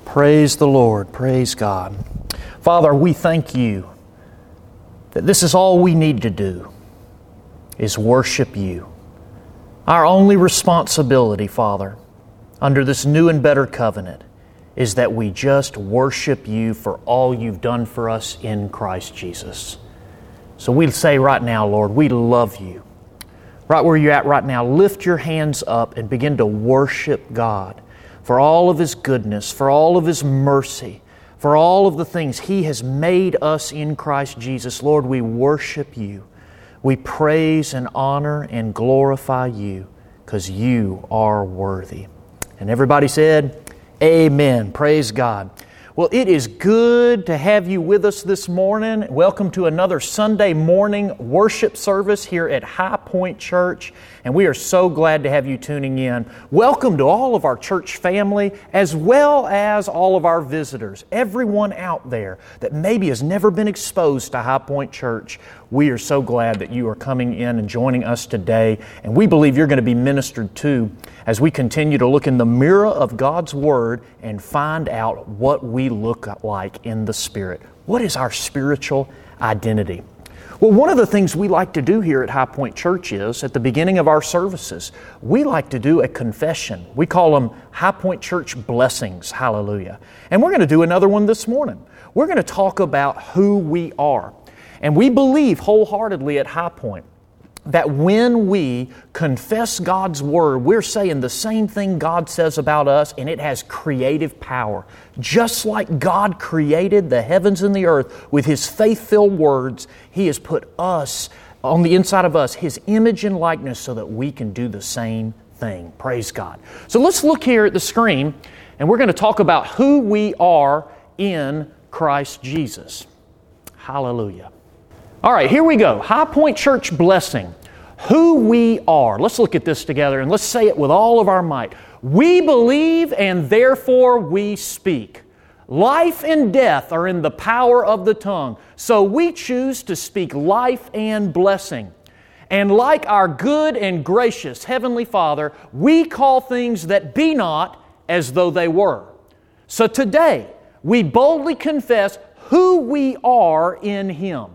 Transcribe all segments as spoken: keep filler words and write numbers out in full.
Praise the Lord. Praise God. Father, we thank You that this is all we need to do is worship You. Our only responsibility, Father, under this new and better covenant is that we just worship You for all You've done for us in Christ Jesus. So we say right now, Lord, we love You. Right where you're at right now, lift your hands up and begin to worship God for all of His goodness, for all of His mercy, for all of the things He has made us in Christ Jesus. Lord, we worship You. We praise and honor and glorify You because You are worthy. And everybody said, Amen. Praise God. Well, it is good to have you with us this morning. Welcome to another Sunday morning worship service here at High Point Church, and we are so glad to have you tuning in. Welcome to all of our church family, as well as all of our visitors, everyone out there that maybe has never been exposed to High Point Church. We are so glad that you are coming in and joining us today, and we believe you're going to be ministered to as we continue to look in the mirror of God's Word and find out what we look like in the Spirit. What is our spiritual identity? Well, one of the things we like to do here at High Point Church is, at the beginning of our services, we like to do a confession. We call them High Point Church blessings. Hallelujah. And we're going to do another one this morning. We're going to talk about who we are. And we believe wholeheartedly at High Point that when we confess God's Word, we're saying the same thing God says about us, and it has creative power. Just like God created the heavens and the earth with His faith-filled words, He has put us, on the inside of us, His image and likeness so that we can do the same thing. Praise God. So let's look here at the screen, and we're going to talk about who we are in Christ Jesus. Hallelujah. All right, here we go. High Point Church blessing. Who we are. Let's look at this together and let's say it with all of our might. We believe and therefore we speak. Life and death are in the power of the tongue. So we choose to speak life and blessing. And like our good and gracious Heavenly Father, we call things that be not as though they were. So today, we boldly confess who we are in Him.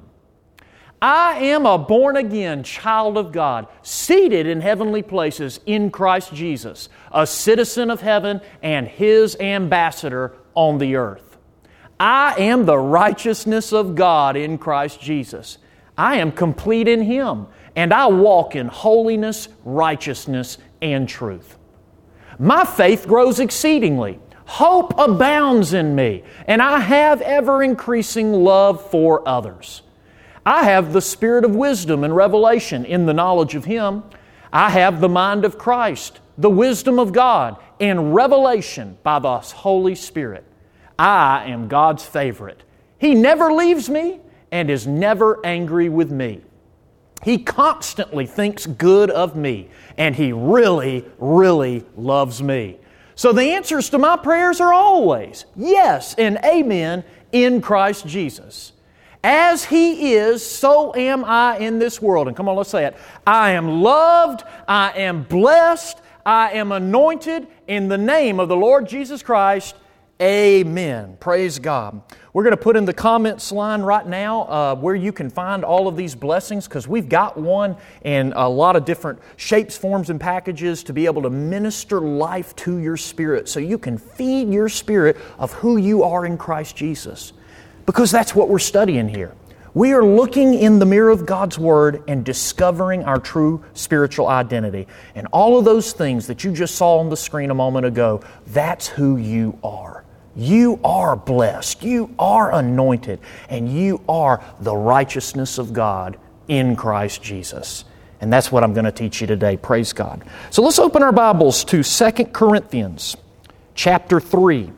I am a born-again child of God, seated in heavenly places in Christ Jesus, a citizen of heaven and His ambassador on the earth. I am the righteousness of God in Christ Jesus. I am complete in Him, and I walk in holiness, righteousness, and truth. My faith grows exceedingly. Hope abounds in me, and I have ever-increasing love for others. I have the spirit of wisdom and revelation in the knowledge of Him. I have the mind of Christ, the wisdom of God, and revelation by the Holy Spirit. I am God's favorite. He never leaves me and is never angry with me. He constantly thinks good of me, and He really, really loves me. So the answers to my prayers are always yes and amen in Christ Jesus. As He is, so am I in this world. And come on, let's say it. I am loved, I am blessed, I am anointed in the name of the Lord Jesus Christ. Amen. Praise God. We're going to put in the comments line right now uh, where you can find all of these blessings, because we've got one in a lot of different shapes, forms, and packages to be able to minister life to your spirit so you can feed your spirit of who you are in Christ Jesus. Because that's what we're studying here. We are looking in the mirror of God's Word and discovering our true spiritual identity. And all of those things that you just saw on the screen a moment ago, that's who you are. You are blessed. You are anointed. And you are the righteousness of God in Christ Jesus. And that's what I'm going to teach you today. Praise God. So let's open our Bibles to Second Corinthians chapter three.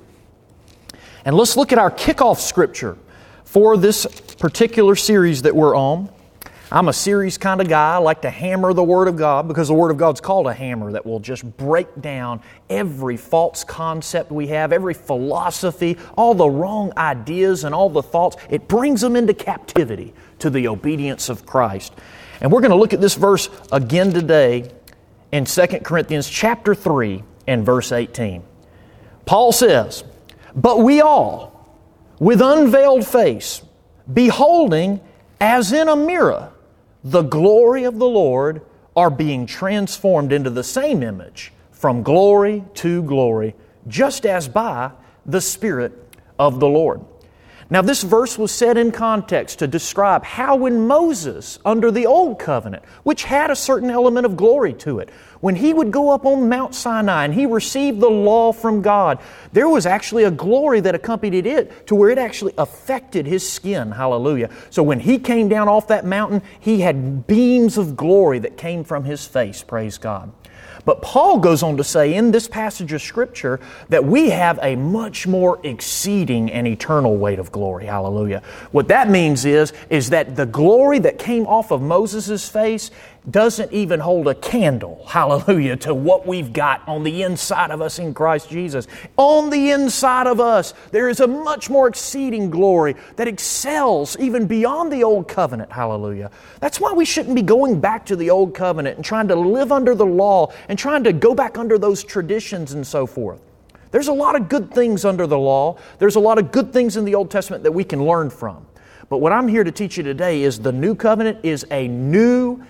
And let's look at our kickoff scripture for this particular series that we're on. I'm a series kind of guy. I like to hammer the Word of God because the Word of God's called a hammer that will just break down every false concept we have, every philosophy, all the wrong ideas and all the thoughts. It brings them into captivity to the obedience of Christ. And we're going to look at this verse again today in Second Corinthians chapter three and verse eighteen. Paul says, But we all, with unveiled face, beholding as in a mirror the glory of the Lord, are being transformed into the same image from glory to glory, just as by the Spirit of the Lord. Now, this verse was set in context to describe how when Moses, under the Old Covenant, which had a certain element of glory to it, when he would go up on Mount Sinai and he received the law from God, there was actually a glory that accompanied it to where it actually affected his skin. Hallelujah. So when he came down off that mountain, he had beams of glory that came from his face. Praise God. But Paul goes on to say in this passage of Scripture that we have a much more exceeding and eternal weight of glory. Hallelujah. What that means is, is that the glory that came off of Moses' face doesn't even hold a candle, hallelujah, to what we've got on the inside of us in Christ Jesus. On the inside of us, there is a much more exceeding glory that excels even beyond the Old Covenant, hallelujah. That's why we shouldn't be going back to the Old Covenant and trying to live under the law and trying to go back under those traditions and so forth. There's a lot of good things under the law. There's a lot of good things in the Old Testament that we can learn from. But what I'm here to teach you today is the New Covenant is a new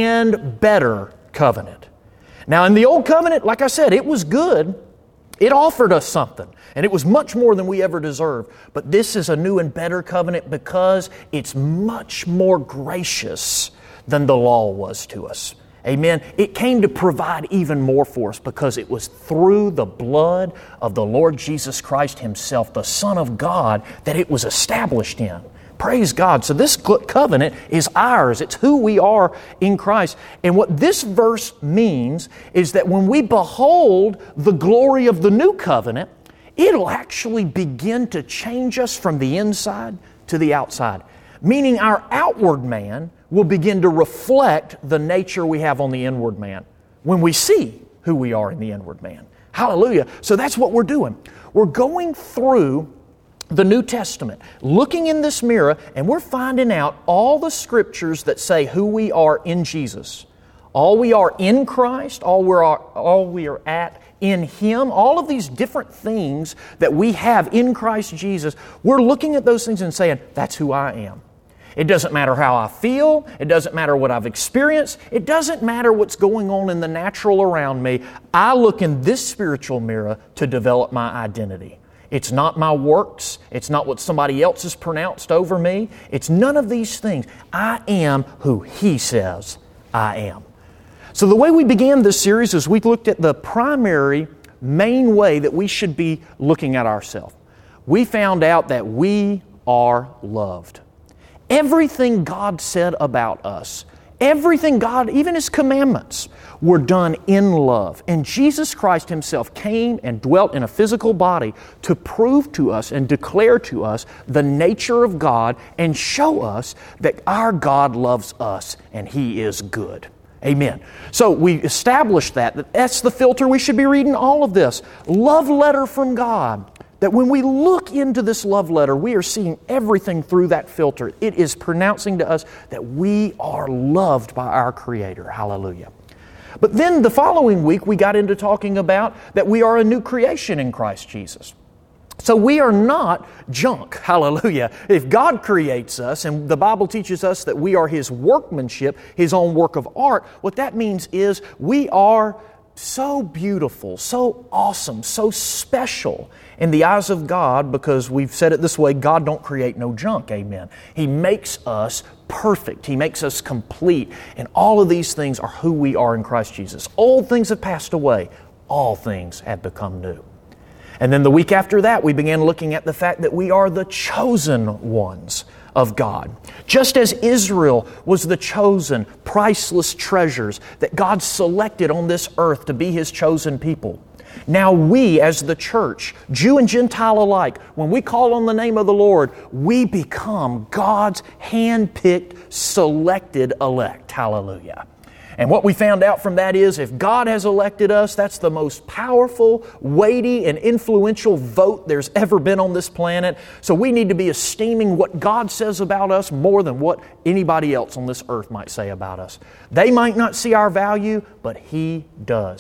and better covenant. Now, in the Old Covenant, like I said, it was good. It offered us something, and it was much more than we ever deserved. But this is a new and better covenant because it's much more gracious than the law was to us. Amen. It came to provide even more for us because it was through the blood of the Lord Jesus Christ Himself, the Son of God, that it was established in. Praise God. So this covenant is ours. It's who we are in Christ. And what this verse means is that when we behold the glory of the new covenant, it'll actually begin to change us from the inside to the outside. Meaning our outward man will begin to reflect the nature we have on the inward man when we see who we are in the inward man. Hallelujah. So that's what we're doing. We're going through the New Testament, looking in this mirror, and we're finding out all the Scriptures that say who we are in Jesus. All we are in Christ, all we are, all we are at in Him, all of these different things that we have in Christ Jesus, we're looking at those things and saying, that's who I am. It doesn't matter how I feel. It doesn't matter what I've experienced. It doesn't matter what's going on in the natural around me. I look in this spiritual mirror to develop my identity. It's not my works. It's not what somebody else has pronounced over me. It's none of these things. I am who He says I am. So the way we began this series is we looked at the primary, main way that we should be looking at ourselves. We found out that we are loved. Everything God said about us, everything God, even His commandments, were done in love. And Jesus Christ Himself came and dwelt in a physical body to prove to us and declare to us the nature of God and show us that our God loves us and He is good. Amen. So we established that, that that's the filter we should be reading all of this. Love letter from God. That when we look into this love letter, we are seeing everything through that filter. It is pronouncing to us that we are loved by our Creator. Hallelujah. But then the following week, we got into talking about that we are a new creation in Christ Jesus. So we are not junk. Hallelujah. If God creates us, and the Bible teaches us that we are His workmanship, His own work of art, what that means is we are so beautiful, so awesome, so special in the eyes of God, because we've said it this way, God don't create no junk, amen. He makes us perfect. He makes us complete. And all of these things are who we are in Christ Jesus. Old things have passed away. All things have become new. And then the week after that, we began looking at the fact that we are the chosen ones of God. Just as Israel was the chosen, priceless treasures that God selected on this earth to be His chosen people. Now we, as the church, Jew and Gentile alike, when we call on the name of the Lord, we become God's hand-picked, selected elect. Hallelujah. And what we found out from that is if God has elected us, that's the most powerful, weighty, and influential vote there's ever been on this planet. So we need to be esteeming what God says about us more than what anybody else on this earth might say about us. They might not see our value, but He does.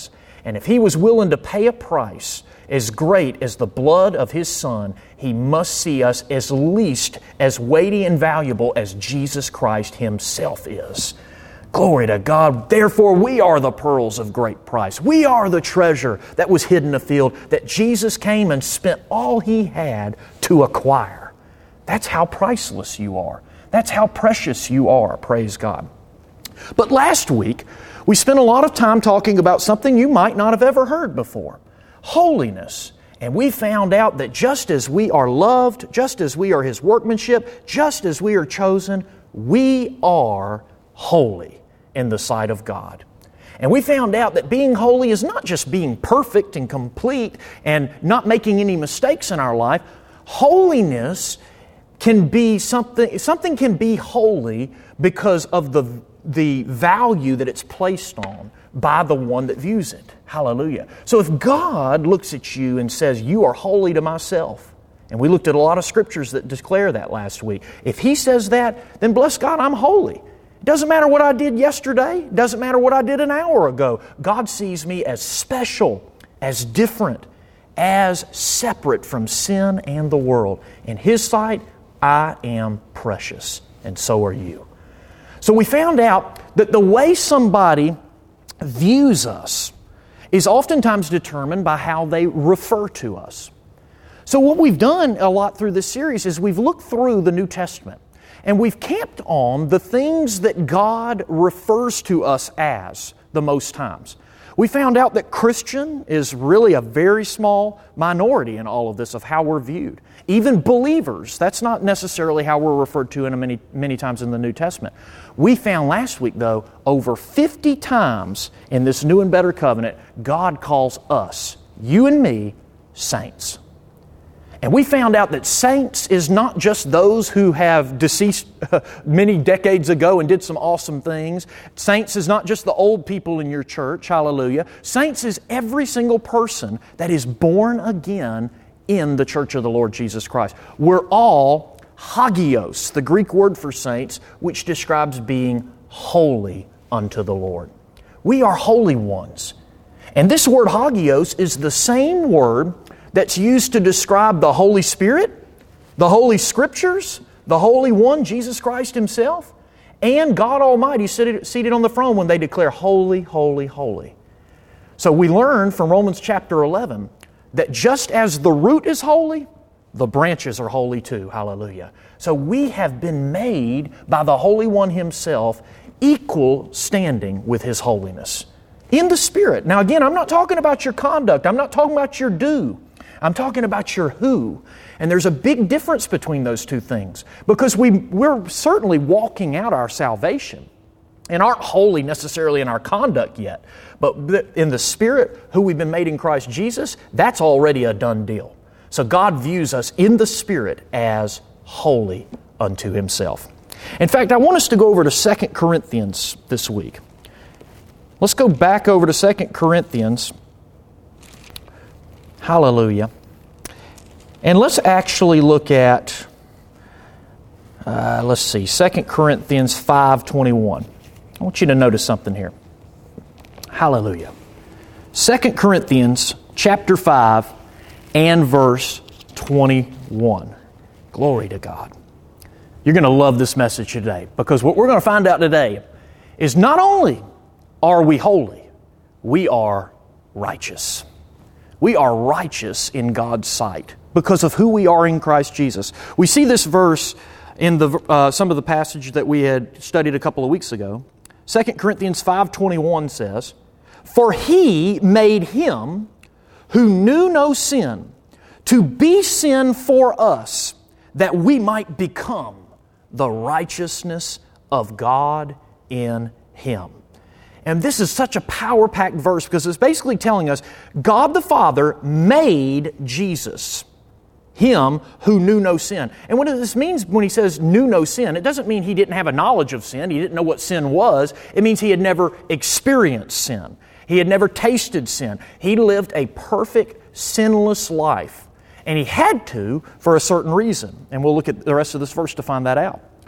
And if He was willing to pay a price as great as the blood of His Son, He must see us as least as weighty and valuable as Jesus Christ Himself is. Glory to God. Therefore, we are the pearls of great price. We are the treasure that was hidden in a field that Jesus came and spent all He had to acquire. That's how priceless you are. That's how precious you are. Praise God. But last week, we spent a lot of time talking about something you might not have ever heard before. Holiness. And we found out that just as we are loved, just as we are His workmanship, just as we are chosen, we are holy in the sight of God. And we found out that being holy is not just being perfect and complete and not making any mistakes in our life. Holiness can be something, something can be holy because of the, the value that it's placed on by the one that views it. Hallelujah. So if God looks at you and says, "You are holy to myself," and we looked at a lot of scriptures that declare that last week. If He says that, then bless God, I'm holy. It doesn't matter what I did yesterday. It doesn't matter what I did an hour ago. God sees me as special, as different, as separate from sin and the world. In His sight, I am precious, and so are you. So we found out that the way somebody views us is oftentimes determined by how they refer to us. So what we've done a lot through this series is we've looked through the New Testament and we've camped on the things that God refers to us as the most times. We found out that Christian is really a very small minority in all of this of how we're viewed. Even believers, that's not necessarily how we're referred to in a many, many times in the New Testament. We found last week, though, over fifty times in this new and better covenant, God calls us, you and me, saints. And we found out that saints is not just those who have deceased many decades ago and did some awesome things. Saints is not just the old people in your church, hallelujah. Saints is every single person that is born again in the church of the Lord Jesus Christ. We're all hagios, the Greek word for saints, which describes being holy unto the Lord. We are holy ones. And this word hagios is the same word that's used to describe the Holy Spirit, the Holy Scriptures, the Holy One, Jesus Christ Himself, and God Almighty seated, seated on the throne when they declare, "Holy, holy, holy." So we learn from Romans chapter eleven that just as the root is holy, the branches are holy too. Hallelujah. So we have been made by the Holy One Himself equal standing with His holiness in the Spirit. Now again, I'm not talking about your conduct. I'm not talking about your do. I'm talking about your who. And there's a big difference between those two things because we, we're certainly walking out our salvation and aren't holy necessarily in our conduct yet. But in the Spirit, who we've been made in Christ Jesus, that's already a done deal. So God views us in the Spirit as holy unto Himself. In fact, I want us to go over to Second Corinthians this week. Let's go back over to Second Corinthians. Hallelujah. And let's actually look at, uh, let's see, Second Corinthians five twenty-one. I want you to notice something here. Hallelujah. Second Corinthians chapter five and verse twenty-one. Glory to God. You're going to love this message today because what we're going to find out today is not only are we holy, we are righteous. We are righteous in God's sight because of who we are in Christ Jesus. We see this verse in the uh, some of the passage that we had studied a couple of weeks ago. Second Corinthians five twenty-one says, "For He made Him who knew no sin to be sin for us, that we might become the righteousness of God in Him." And this is such a power-packed verse because it's basically telling us God the Father made Jesus, Him who knew no sin. And what this means when He says knew no sin, it doesn't mean He didn't have a knowledge of sin. He didn't know what sin was. It means He had never experienced sin. He had never tasted sin. He lived a perfect, sinless life. And He had to for a certain reason. And we'll look at the rest of this verse to find that out.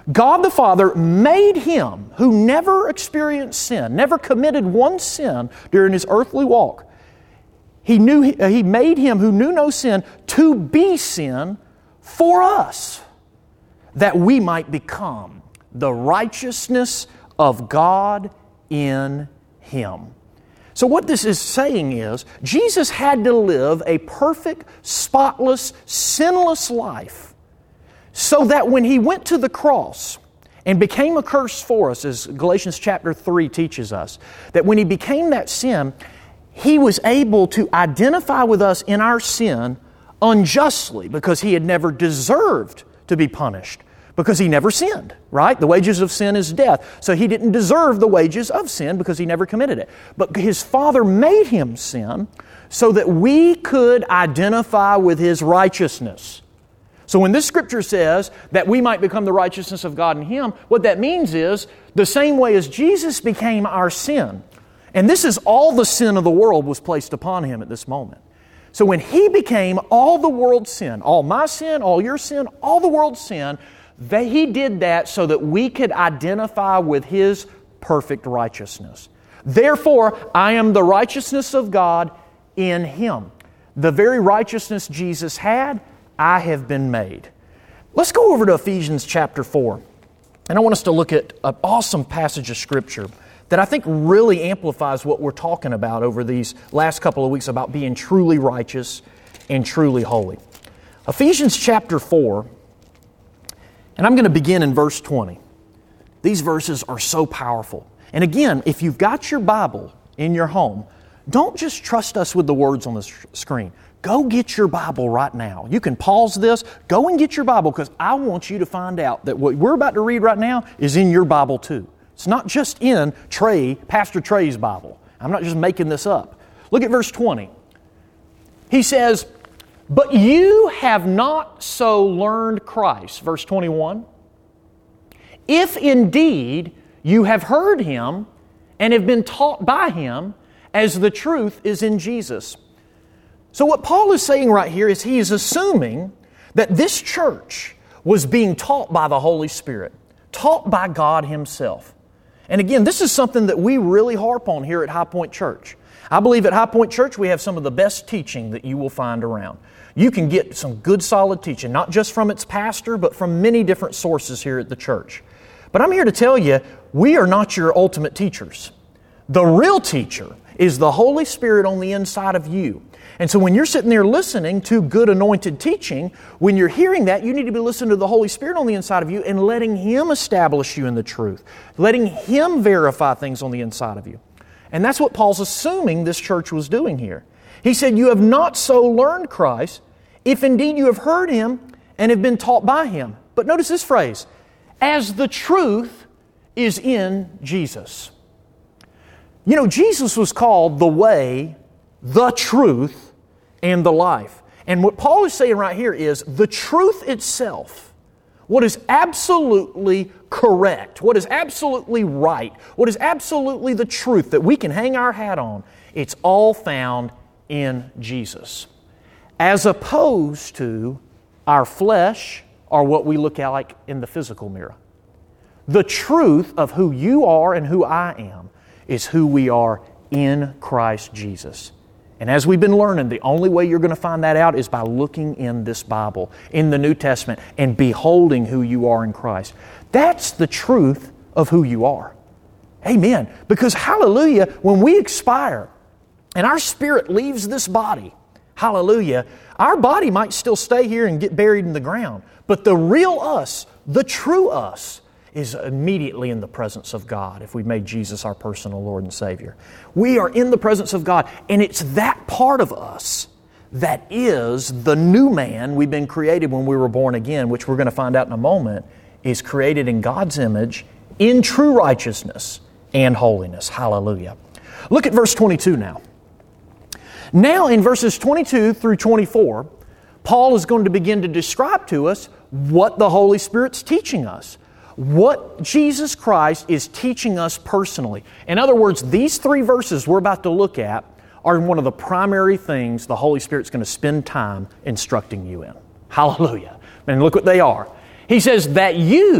God the Father made Him who never experienced sin, never committed one sin during His earthly walk. He knew He made Him who knew no sin to be sin for us, that we might become the righteousness of God in Him. So what this is saying is, Jesus had to live a perfect, spotless, sinless life so that when He went to the cross and became a curse for us, as Galatians chapter three teaches us, that when He became that sin, He was able to identify with us in our sin unjustly because He had never deserved to be punished because He never sinned, right? The wages of sin is death. So He didn't deserve the wages of sin because He never committed it. But His Father made Him sin so that we could identify with His righteousness. So when this Scripture says that we might become the righteousness of God in Him, what that means is the same way as Jesus became our sin. And this is all the sin of the world was placed upon Him at this moment. So when He became all the world's sin, all my sin, all your sin, all the world's sin, they, He did that so that we could identify with His perfect righteousness. Therefore, I am the righteousness of God in Him. The very righteousness Jesus had, I have been made. Let's go over to Ephesians chapter four. And I want us to look at an awesome passage of Scripture that I think really amplifies what we're talking about over these last couple of weeks about being truly righteous and truly holy. Ephesians chapter four, and I'm going to begin in verse twenty. These verses are so powerful. And again, if you've got your Bible in your home, don't just trust us with the words on the screen. Go get your Bible right now. You can pause this, go and get your Bible, because I want you to find out that what we're about to read right now is in your Bible too. It's not just in Trey, Pastor Trey's Bible. I'm not just making this up. Look at verse twenty. He says, "But you have not so learned Christ," verse twenty-one, "if indeed you have heard Him and have been taught by Him, as the truth is in Jesus." So what Paul is saying right here is he is assuming that this church was being taught by the Holy Spirit, taught by God Himself. And again, this is something that we really harp on here at High Point Church. I believe at High Point Church we have some of the best teaching that you will find around. You can get some good solid teaching, not just from its pastor, but from many different sources here at the church. But I'm here to tell you, we are not your ultimate teachers. The real teacher is the Holy Spirit on the inside of you. And so when you're sitting there listening to good anointed teaching, when you're hearing that, you need to be listening to the Holy Spirit on the inside of you and letting Him establish you in the truth, letting Him verify things on the inside of you. And that's what Paul's assuming this church was doing here. He said, "You have not so learned Christ, if indeed you have heard Him and have been taught by Him." But notice this phrase, "as the truth is in Jesus." You know, Jesus was called the way, the truth, and the life. And what Paul is saying right here is the truth itself, what is absolutely correct, what is absolutely right, what is absolutely the truth that we can hang our hat on, it's all found in Jesus. As opposed to our flesh or what we look at like in the physical mirror. The truth of who you are and who I am is who we are in Christ Jesus. And as we've been learning, the only way you're going to find that out is by looking in this Bible, in the New Testament, and beholding who you are in Christ. That's the truth of who you are. Amen. Because hallelujah, when we expire and our spirit leaves this body, hallelujah, our body might still stay here and get buried in the ground. But the real us, the true us, is immediately in the presence of God if we made Jesus our personal Lord and Savior. We are in the presence of God, and it's that part of us that is the new man we've been created when we were born again, which we're going to find out in a moment, is created in God's image in true righteousness and holiness. Hallelujah. Look at verse twenty-two now. Now in verses twenty-two through twenty-four, Paul is going to begin to describe to us what the Holy Spirit's teaching us. What Jesus Christ is teaching us personally. In other words, these three verses we're about to look at are one of the primary things the Holy Spirit's going to spend time instructing you in. Hallelujah. And look what they are. He says that you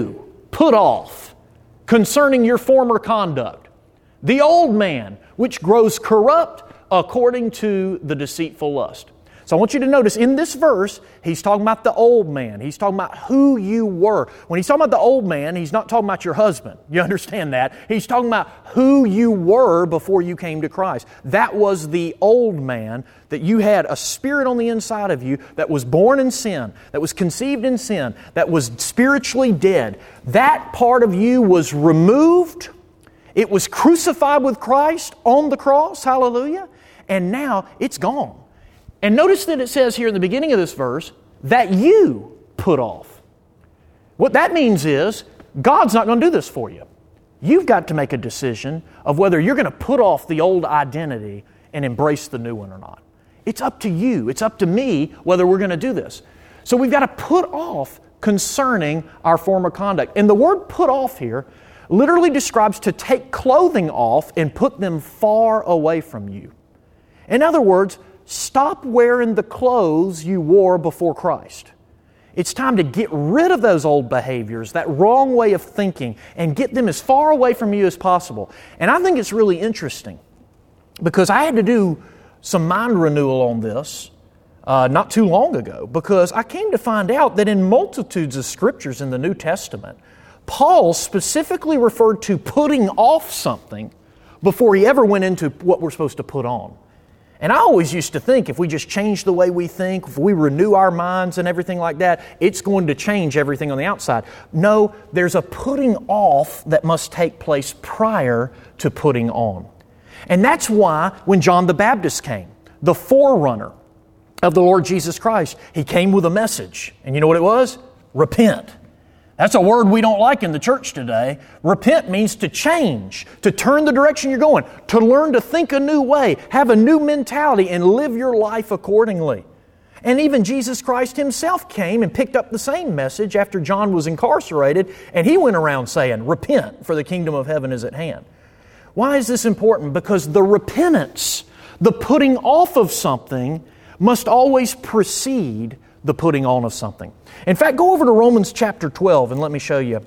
put off concerning your former conduct, the old man, which grows corrupt according to the deceitful lust. So I want you to notice in this verse, he's talking about the old man. He's talking about who you were. When he's talking about the old man, he's not talking about your husband. You understand that? He's talking about who you were before you came to Christ. That was the old man, that you had a spirit on the inside of you that was born in sin, that was conceived in sin, that was spiritually dead. That part of you was removed. It was crucified with Christ on the cross. Hallelujah. And now it's gone. And notice that it says here in the beginning of this verse that you put off. What that means is God's not going to do this for you. You've got to make a decision of whether you're going to put off the old identity and embrace the new one or not. It's up to you. It's up to me whether we're going to do this. So we've got to put off concerning our former conduct. And the word put off here literally describes to take clothing off and put them far away from you. In other words, stop wearing the clothes you wore before Christ. It's time to get rid of those old behaviors, that wrong way of thinking, and get them as far away from you as possible. And I think it's really interesting because I had to do some mind renewal on this uh, not too long ago, because I came to find out that in multitudes of scriptures in the New Testament, Paul specifically referred to putting off something before he ever went into what we're supposed to put on. And I always used to think if we just change the way we think, if we renew our minds and everything like that, it's going to change everything on the outside. No, there's a putting off that must take place prior to putting on. And that's why when John the Baptist came, the forerunner of the Lord Jesus Christ, he came with a message. And you know what it was? Repent. That's a word we don't like in the church today. Repent means to change, to turn the direction you're going, to learn to think a new way, have a new mentality, and live your life accordingly. And even Jesus Christ Himself came and picked up the same message after John was incarcerated, and He went around saying, repent, for the kingdom of heaven is at hand. Why is this important? Because the repentance, the putting off of something, must always precede the putting on of something. In fact, go over to Romans chapter twelve and let me show you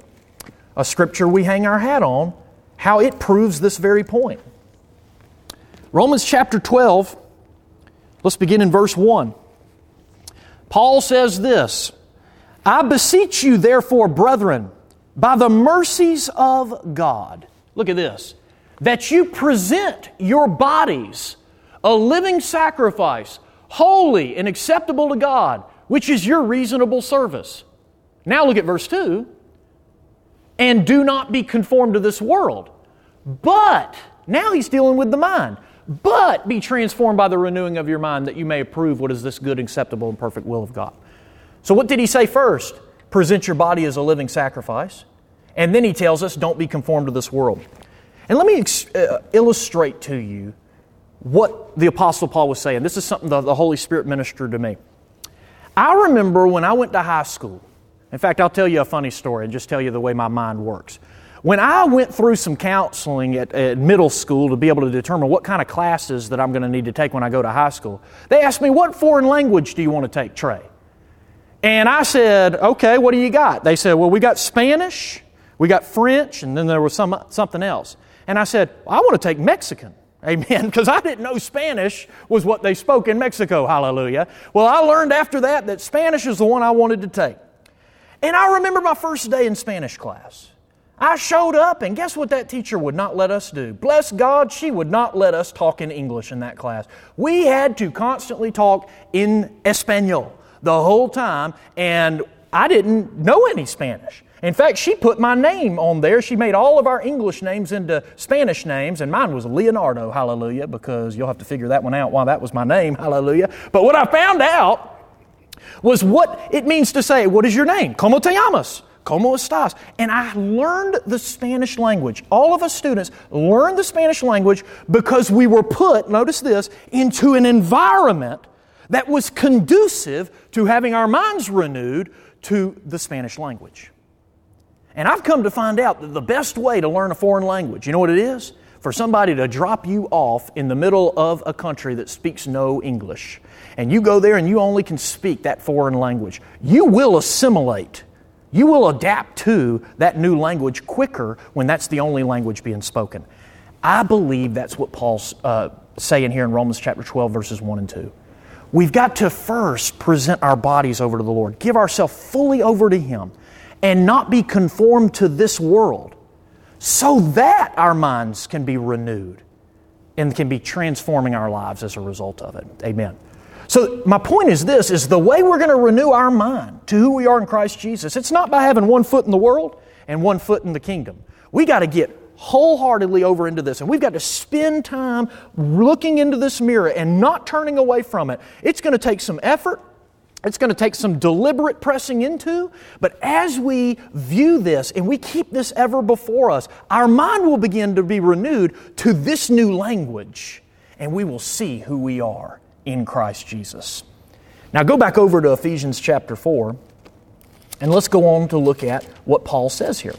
a scripture we hang our hat on, how it proves this very point. Romans chapter twelve, let's begin in verse one. Paul says this, I beseech you therefore, brethren, by the mercies of God, look at this, that you present your bodies a living sacrifice, holy and acceptable to God, which is your reasonable service. Now look at verse two. And do not be conformed to this world. But, now he's dealing with the mind. But be transformed by the renewing of your mind, that you may approve what is this good, acceptable, and perfect will of God. So what did he say first? Present your body as a living sacrifice. And then he tells us, don't be conformed to this world. And let me ex- uh, illustrate to you what the Apostle Paul was saying. This is something the, the Holy Spirit ministered to me. I remember when I went to high school. In fact, I'll tell you a funny story and just tell you the way my mind works. When I went through some counseling at, at middle school to be able to determine what kind of classes that I'm going to need to take when I go to high school, they asked me, what foreign language do you want to take, Trey? And I said, okay, what do you got? They said, well, we got Spanish, we got French, and then there was some something else. And I said, well, I want to take Mexican. Amen, because I didn't know Spanish was what they spoke in Mexico, hallelujah. Well, I learned after that that Spanish is the one I wanted to take. And I remember my first day in Spanish class. I showed up, and guess what that teacher would not let us do? Bless God, she would not let us talk in English in that class. We had to constantly talk in Espanol the whole time, and I didn't know any Spanish. In fact, she put my name on there. She made all of our English names into Spanish names, and mine was Leonardo, hallelujah, because you'll have to figure that one out why that was my name, hallelujah. But what I found out was what it means to say, what is your name? ¿Cómo te llamas? ¿Cómo estás? And I learned the Spanish language. All of us students learned the Spanish language because we were put, notice this, into an environment that was conducive to having our minds renewed to the Spanish language. And I've come to find out that the best way to learn a foreign language, you know what it is? For somebody to drop you off in the middle of a country that speaks no English. And you go there and you only can speak that foreign language. You will assimilate. You will adapt to that new language quicker when that's the only language being spoken. I believe that's what Paul's uh, saying here in Romans chapter twelve, verses one and two. We've got to first present our bodies over to the Lord, give ourselves fully over to Him, and not be conformed to this world, so that our minds can be renewed and can be transforming our lives as a result of it. Amen. So my point is this, is the way we're going to renew our mind to who we are in Christ Jesus, it's not by having one foot in the world and one foot in the kingdom. We got to get wholeheartedly over into this, and we've got to spend time looking into this mirror and not turning away from it. It's going to take some effort. It's going to take some deliberate pressing into, but as we view this and we keep this ever before us, our mind will begin to be renewed to this new language, and we will see who we are in Christ Jesus. Now go back over to Ephesians chapter four, and let's go on to look at what Paul says here.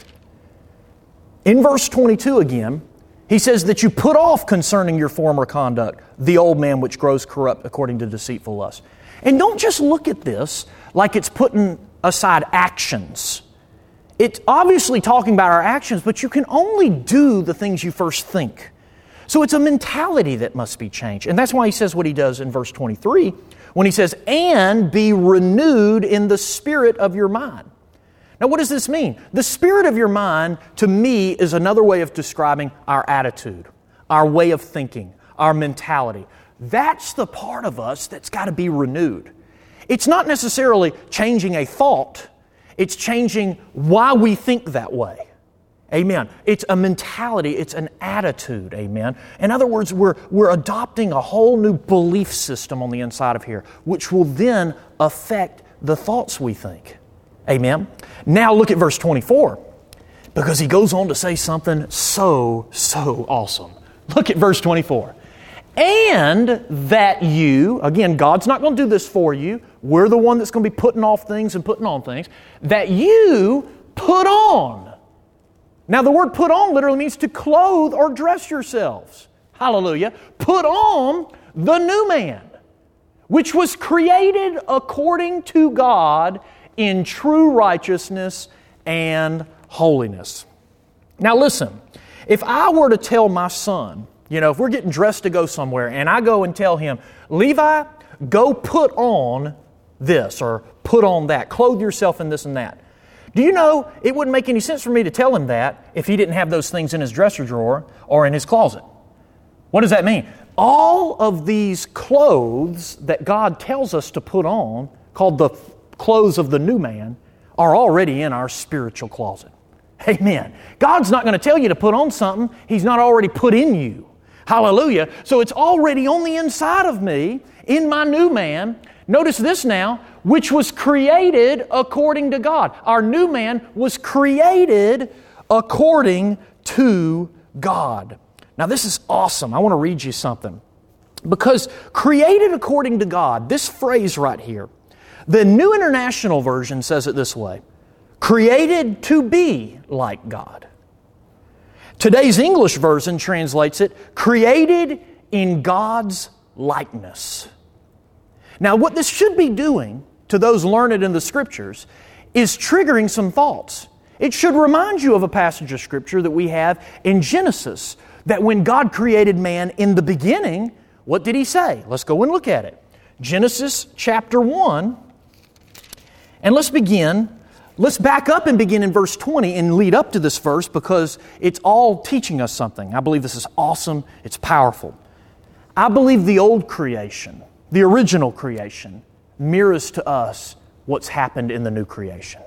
In verse twenty-two again, he says that you put off concerning your former conduct the old man which grows corrupt according to deceitful lust. And don't just look at this like it's putting aside actions. It's obviously talking about our actions, but you can only do the things you first think. So it's a mentality that must be changed. And that's why he says what he does in verse twenty-three when he says, and be renewed in the spirit of your mind. Now what does this mean? The spirit of your mind, to me, is another way of describing our attitude, our way of thinking, our mentality. That's the part of us that's got to be renewed. It's not necessarily changing a thought. It's changing why we think that way. Amen. It's a mentality. It's an attitude. Amen. In other words, we're, we're adopting a whole new belief system on the inside of here, which will then affect the thoughts we think. Amen. Now look at verse twenty-four, because he goes on to say something so, so awesome. Look at verse twenty-four. And that you, again, God's not going to do this for you. We're the one that's going to be putting off things and putting on things. That you put on. Now the word put on literally means to clothe or dress yourselves. Hallelujah. Put on the new man, which was created according to God in true righteousness and holiness. Now listen, if I were to tell my son, you know, if we're getting dressed to go somewhere and I go and tell him, Levi, go put on this or put on that, clothe yourself in this and that. Do you know it wouldn't make any sense for me to tell him that if he didn't have those things in his dresser drawer or in his closet? What does that mean? All of these clothes that God tells us to put on, called the clothes of the new man, are already in our spiritual closet. Amen. God's not going to tell you to put on something He's not already put in you. Hallelujah. So it's already on the inside of me, in my new man. Notice this now, which was created according to God. Our new man was created according to God. Now this is awesome. I want to read you something. Because created according to God, this phrase right here, the New International Version says it this way: created to be like God. Today's English version translates it, created in God's likeness. Now, what this should be doing to those learned in the Scriptures is triggering some thoughts. It should remind you of a passage of Scripture that we have in Genesis, that when God created man in the beginning, what did He say? Let's go and look at it. Genesis chapter one, and let's begin. Let's back up and begin in verse twenty and lead up to this verse, because it's all teaching us something. I believe this is awesome. It's powerful. I believe the old creation, the original creation, mirrors to us what's happened in the new creation.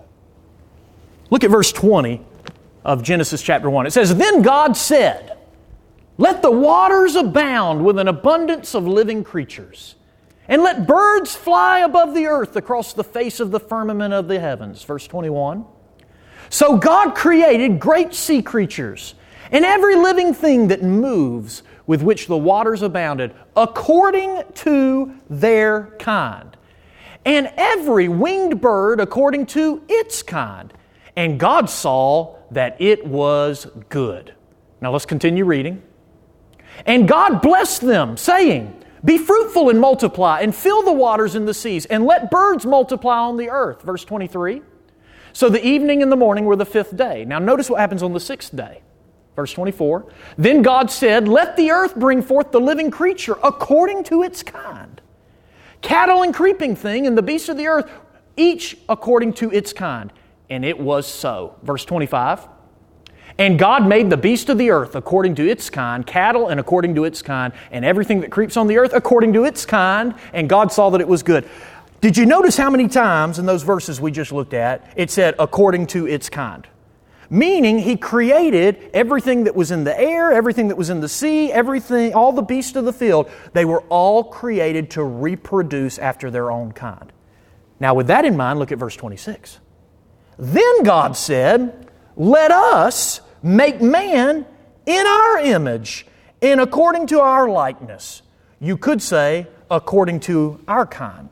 Look at verse twenty of Genesis chapter one. It says, "Then God said, let the waters abound with an abundance of living creatures, and let birds fly above the earth across the face of the firmament of the heavens." Verse twenty-one. "So God created great sea creatures and every living thing that moves, with which the waters abounded, according to their kind, and every winged bird according to its kind. And God saw that it was good." Now let's continue reading. "And God blessed them, saying, be fruitful and multiply, and fill the waters in the seas, and let birds multiply on the earth." Verse twenty-three. So the evening and the morning were the fifth day. Now notice what happens on the sixth day. Verse twenty-four, then God said, let the earth bring forth the living creature according to its kind. Cattle and creeping thing and the beasts of the earth, each according to its kind. And it was so. Verse twenty-five, and God made the beast of the earth according to its kind, cattle and according to its kind, and everything that creeps on the earth according to its kind, and God saw that it was good. Did you notice how many times in those verses we just looked at, it said according to its kind? Meaning He created everything that was in the air, everything that was in the sea, everything, all the beasts of the field. They were all created to reproduce after their own kind. Now with that in mind, look at verse twenty-six. Then God said, let us make man in our image and according to our likeness. You could say, according to our kind.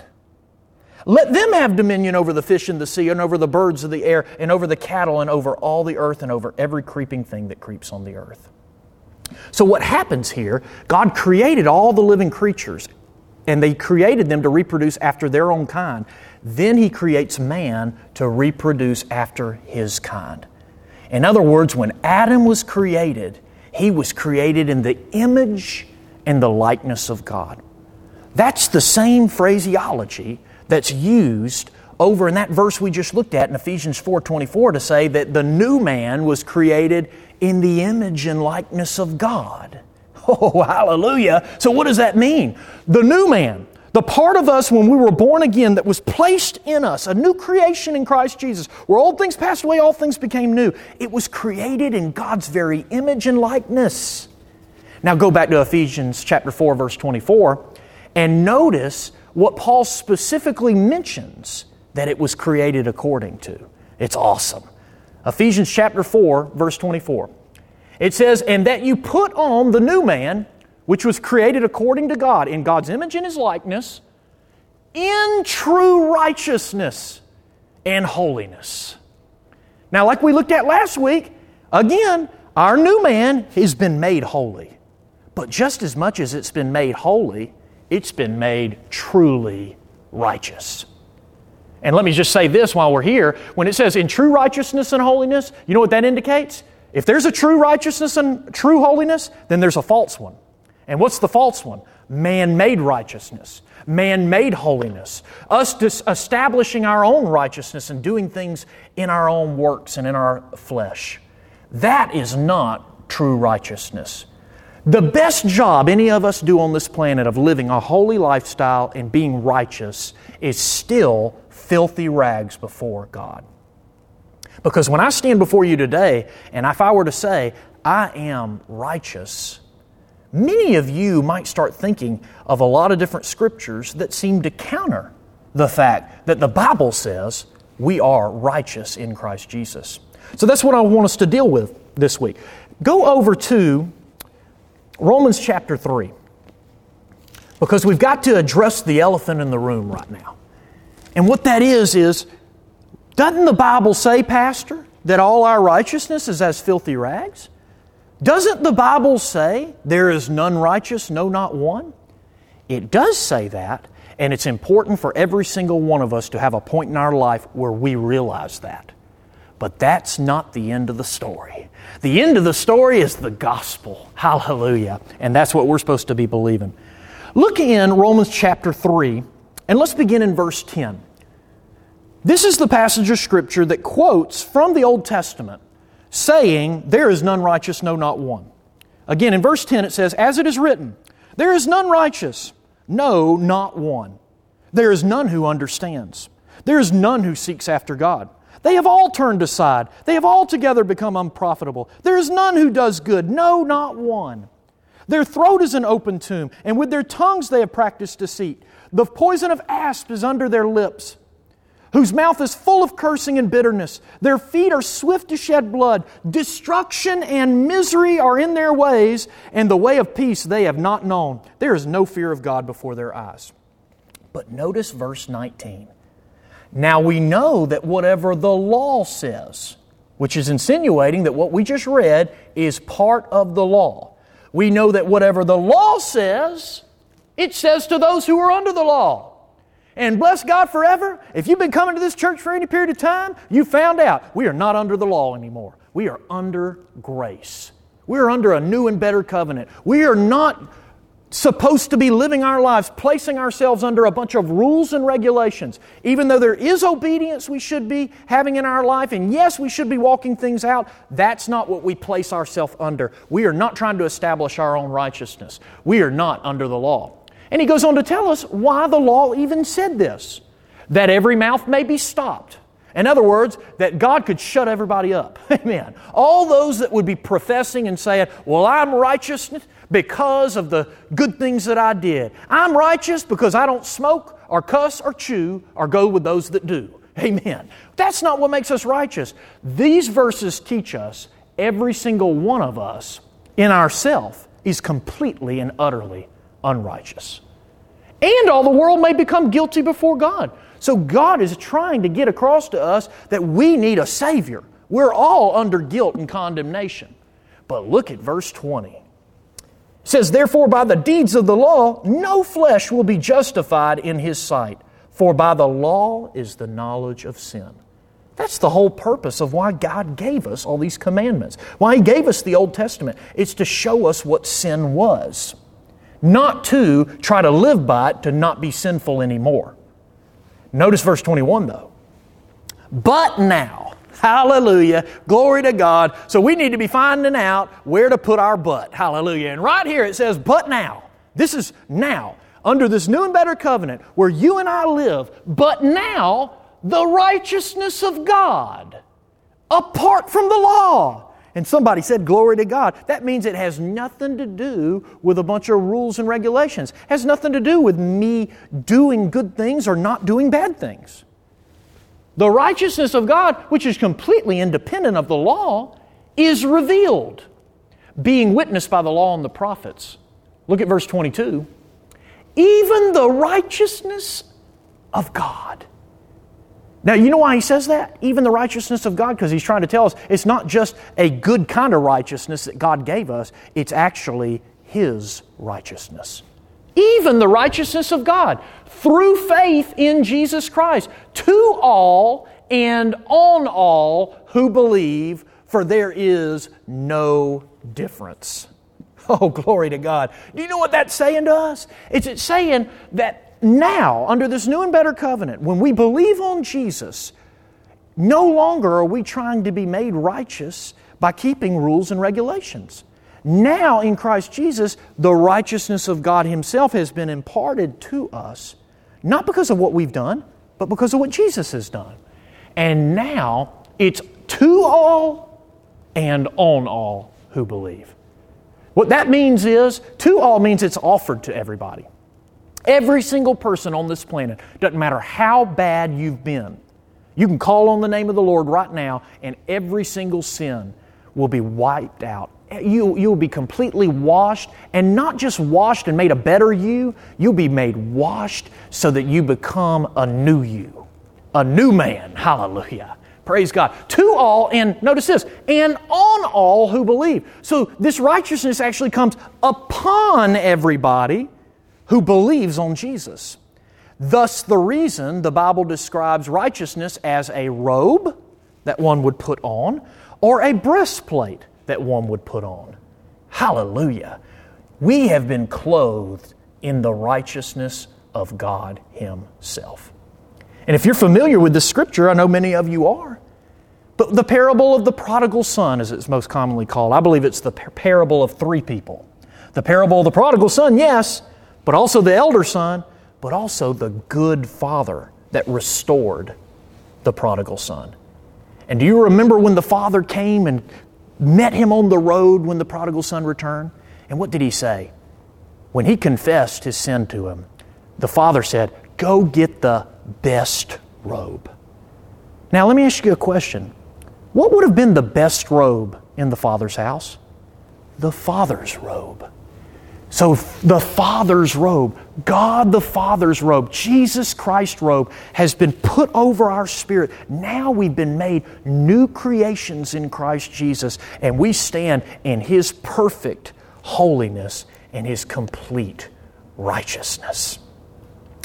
Let them have dominion over the fish in the sea and over the birds of the air and over the cattle and over all the earth and over every creeping thing that creeps on the earth. So what happens here, God created all the living creatures and they created them to reproduce after their own kind. Then He creates man to reproduce after his kind. In other words, when Adam was created, he was created in the image and the likeness of God. That's the same phraseology that's used over in that verse we just looked at in Ephesians four twenty-four to say that the new man was created in the image and likeness of God. Oh, hallelujah. So what does that mean? The new man, the part of us when we were born again that was placed in us, a new creation in Christ Jesus, where old things passed away, all things became new. It was created in God's very image and likeness. Now go back to Ephesians chapter four, verse twenty-four, and notice what Paul specifically mentions that it was created according to. It's awesome. Ephesians chapter four, verse twenty-four. It says, and that you put on the new man, which was created according to God, in God's image and His likeness, in true righteousness and holiness. Now, like we looked at last week, again, our new man has been made holy. But just as much as it's been made holy, it's been made truly righteous. And let me just say this while we're here. When it says in true righteousness and holiness, you know what that indicates? If there's a true righteousness and true holiness, then there's a false one. And what's the false one? Man-made righteousness, man-made holiness, us dis- establishing our own righteousness and doing things in our own works and in our flesh. That is not true righteousness. The best job any of us do on this planet of living a holy lifestyle and being righteous is still filthy rags before God. Because when I stand before you today, and if I were to say, I am righteous, many of you might start thinking of a lot of different scriptures that seem to counter the fact that the Bible says we are righteous in Christ Jesus. So that's what I want us to deal with this week. Go over to Romans chapter three, because we've got to address the elephant in the room right now. And what that is, is, doesn't the Bible say, Pastor, that all our righteousness is as filthy rags? Doesn't the Bible say, there is none righteous, no, not one? It does say that, and it's important for every single one of us to have a point in our life where we realize that. But that's not the end of the story. The end of the story is the gospel. Hallelujah. And that's what we're supposed to be believing. Look in Romans chapter three, and let's begin in verse ten. This is the passage of Scripture that quotes from the Old Testament, saying, there is none righteous, no, not one. Again, in verse ten it says, as it is written, there is none righteous, no, not one. There is none who understands. There is none who seeks after God. They have all turned aside. They have altogether become unprofitable. There is none who does good, no, not one. Their throat is an open tomb, and with their tongues they have practiced deceit. The poison of asp is under their lips, whose mouth is full of cursing and bitterness. Their feet are swift to shed blood. Destruction and misery are in their ways, and the way of peace they have not known. There is no fear of God before their eyes. But notice verse nineteen. Now we know that whatever the law says, which is insinuating that what we just read is part of the law. We know that whatever the law says, it says to those who are under the law. And bless God forever, if you've been coming to this church for any period of time, you found out we are not under the law anymore. We are under grace. We are under a new and better covenant. We are not supposed to be living our lives, placing ourselves under a bunch of rules and regulations. Even though there is obedience we should be having in our life, and yes, we should be walking things out, that's not what we place ourselves under. We are not trying to establish our own righteousness. We are not under the law. And he goes on to tell us why the law even said this. That every mouth may be stopped. In other words, that God could shut everybody up. Amen. All those that would be professing and saying, well, I'm righteous because of the good things that I did. I'm righteous because I don't smoke or cuss or chew or go with those that do. Amen. That's not what makes us righteous. These verses teach us every single one of us in ourself is completely and utterly unrighteous. And all the world may become guilty before God. So God is trying to get across to us that we need a Savior. We're all under guilt and condemnation. But look at verse twenty. It says, therefore by the deeds of the law, no flesh will be justified in His sight. For by the law is the knowledge of sin. That's the whole purpose of why God gave us all these commandments. Why He gave us the Old Testament. It's to show us what sin was. Not to try to live by it to not be sinful anymore. Notice verse twenty-one though. But now, hallelujah, glory to God. So we need to be finding out where to put our but. Hallelujah. And right here it says, but now. This is now. Under this new and better covenant where you and I live. But now, the righteousness of God. Apart from the law. And somebody said, glory to God. That means it has nothing to do with a bunch of rules and regulations. It has nothing to do with me doing good things or not doing bad things. The righteousness of God, which is completely independent of the law, is revealed, being witnessed by the law and the prophets. Look at verse twenty-two. Even the righteousness of God. Now, you know why he says that? Even the righteousness of God, because he's trying to tell us it's not just a good kind of righteousness that God gave us, it's actually His righteousness. Even the righteousness of God, through faith in Jesus Christ, to all and on all who believe, for there is no difference. Oh, glory to God. Do you know what that's saying to us? It's, it's saying that now, under this new and better covenant, when we believe on Jesus, no longer are we trying to be made righteous by keeping rules and regulations. Now, in Christ Jesus, the righteousness of God Himself has been imparted to us, not because of what we've done, but because of what Jesus has done. And now, it's to all and on all who believe. What that means is, to all means it's offered to everybody. Every single person on this planet, doesn't matter how bad you've been, you can call on the name of the Lord right now and every single sin will be wiped out. You, you'll be completely washed, and not just washed and made a better you, you'll be made washed so that you become a new you, a new man. Hallelujah. Praise God. To all, and notice this, and on all who believe. So this righteousness actually comes upon everybody who believes on Jesus. Thus the reason the Bible describes righteousness as a robe that one would put on, or a breastplate that one would put on. Hallelujah. We have been clothed in the righteousness of God Himself. And if you're familiar with this scripture, I know many of you are, but the parable of the prodigal son, as it's most commonly called, I believe it's the parable of three people. The parable of the prodigal son, yes, but also the elder son, but also the good father that restored the prodigal son. And do you remember when the father came and met him on the road when the prodigal son returned? And what did he say? When he confessed his sin to him, the father said, go get the best robe. Now let me ask you a question. What would have been the best robe in the father's house? The father's robe. So the Father's robe, God the Father's robe, Jesus Christ's robe has been put over our spirit. Now we've been made new creations in Christ Jesus, and we stand in His perfect holiness and His complete righteousness.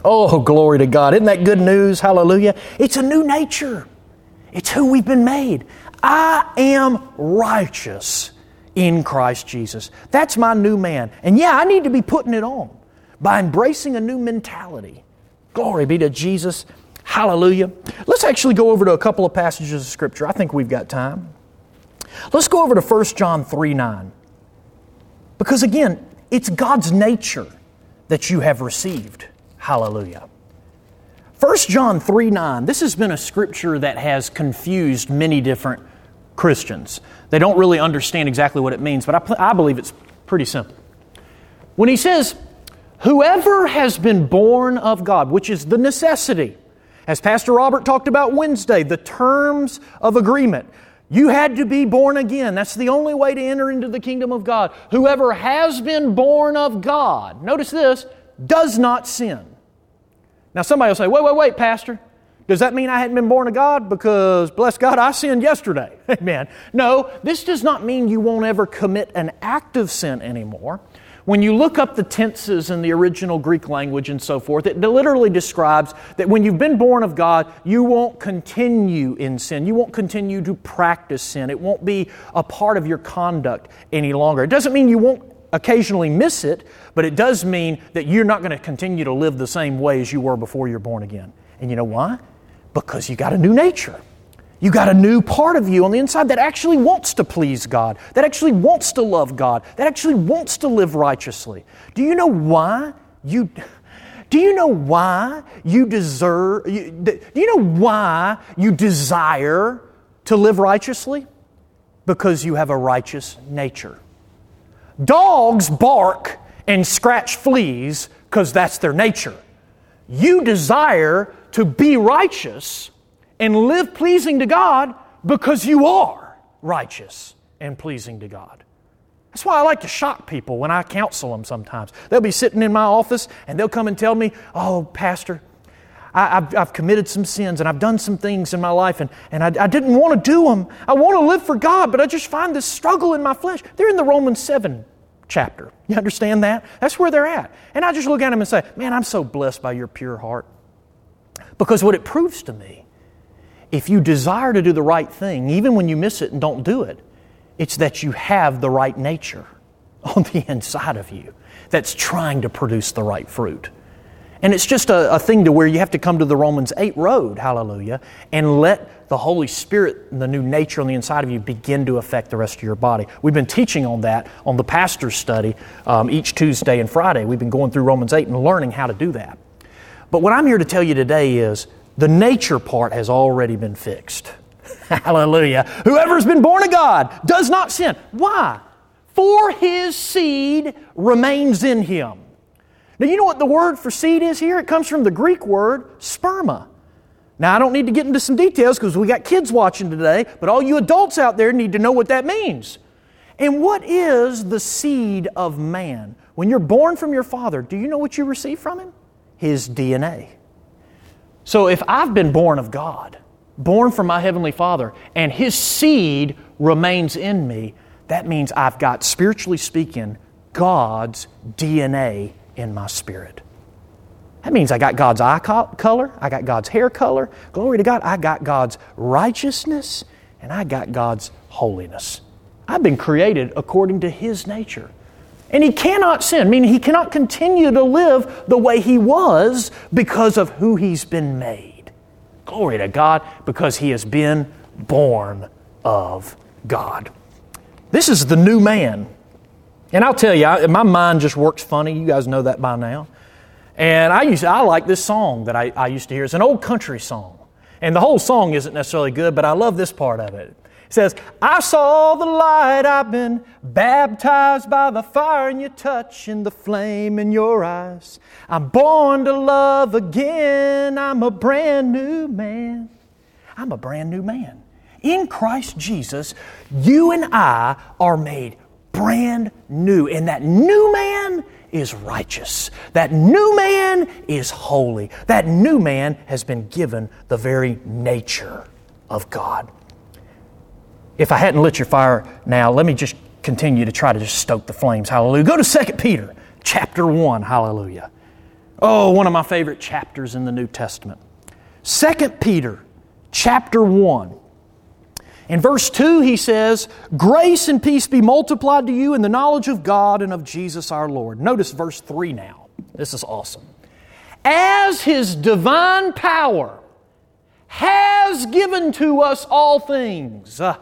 Oh, glory to God. Isn't that good news? Hallelujah. It's a new nature. It's who we've been made. I am righteous in Christ Jesus. That's my new man. And yeah, I need to be putting it on by embracing a new mentality. Glory be to Jesus. Hallelujah. Let's actually go over to a couple of passages of Scripture. I think we've got time. Let's go over to First John three nine. Because again, it's God's nature that you have received. Hallelujah. First John three nine. This has been a Scripture that has confused many different Christians. They don't really understand exactly what it means, but I, I believe it's pretty simple. When he says, whoever has been born of God, which is the necessity, as Pastor Robert talked about Wednesday, the terms of agreement. You had to be born again. That's the only way to enter into the kingdom of God. Whoever has been born of God, notice this, does not sin. Now somebody will say, wait, wait, wait, Pastor. Does that mean I hadn't been born of God? Because, bless God, I sinned yesterday. Amen. No, this does not mean you won't ever commit an act of sin anymore. When you look up the tenses in the original Greek language and so forth, it literally describes that when you've been born of God, you won't continue in sin. You won't continue to practice sin. It won't be a part of your conduct any longer. It doesn't mean you won't occasionally miss it, but it does mean that you're not going to continue to live the same way as you were before you're born again. And you know why? Because you got a new nature. You got a new part of you on the inside that actually wants to please God, that actually wants to love God, that actually wants to live righteously. Do you know why you do you know why you deserve you, do you know why you desire to live righteously? Because you have a righteous nature. Dogs bark and scratch fleas because that's their nature. You desire to be righteous and live pleasing to God because you are righteous and pleasing to God. That's why I like to shock people when I counsel them sometimes. They'll be sitting in my office and they'll come and tell me, oh, Pastor, I, I've, I've committed some sins and I've done some things in my life and, and I, I didn't want to do them. I want to live for God, but I just find this struggle in my flesh. They're in the Romans seven chapter. You understand that? That's where they're at. And I just look at them and say, man, I'm so blessed by your pure heart. Because what it proves to me, if you desire to do the right thing, even when you miss it and don't do it, it's that you have the right nature on the inside of you that's trying to produce the right fruit. And it's just a, a thing to where you have to come to the Romans eight road, hallelujah, and let the Holy Spirit and the new nature on the inside of you begin to affect the rest of your body. We've been teaching on that on the pastor's study um, each Tuesday and Friday. We've been going through Romans eight and learning how to do that. But what I'm here to tell you today is the nature part has already been fixed. Hallelujah. Whoever's been born of God does not sin. Why? For his seed remains in him. Now, you know what the word for seed is here? It comes from the Greek word sperma. Now, I don't need to get into some details because we got kids watching today, but all you adults out there need to know what that means. And what is the seed of man? When you're born from your father, do you know what you receive from him? His D N A. So if I've been born of God, born from my Heavenly Father, and His seed remains in me, that means I've got, spiritually speaking, God's D N A in my spirit. That means I got God's eye color, I got God's hair color, glory to God, I got God's righteousness, and I got God's holiness. I've been created according to His nature. And he cannot sin, meaning he cannot continue to live the way he was because of who he's been made. Glory to God, because he has been born of God. This is the new man. And I'll tell you, I, my mind just works funny. You guys know that by now. And I used to, I like this song that I, I used to hear. It's an old country song. And the whole song isn't necessarily good, but I love this part of it. It says, I saw the light, I've been baptized by the fire in your touch and the flame in your eyes. I'm born to love again, I'm a brand new man. I'm a brand new man. In Christ Jesus, you and I are made brand new. And that new man is righteous. That new man is holy. That new man has been given the very nature of God. If I hadn't lit your fire now, let me just continue to try to just stoke the flames. Hallelujah. Go to Second Peter chapter one. Hallelujah. Oh, one of my favorite chapters in the New Testament. Second Peter chapter one. In verse two he says, "Grace and peace be multiplied to you in the knowledge of God and of Jesus our Lord." Notice verse three now. This is awesome. "As His divine power has given to us all things." Uh,